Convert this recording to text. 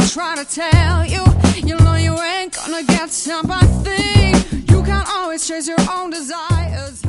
trying to tell you. You know you ain't gonna get sympathy. You can't always chase your own desires.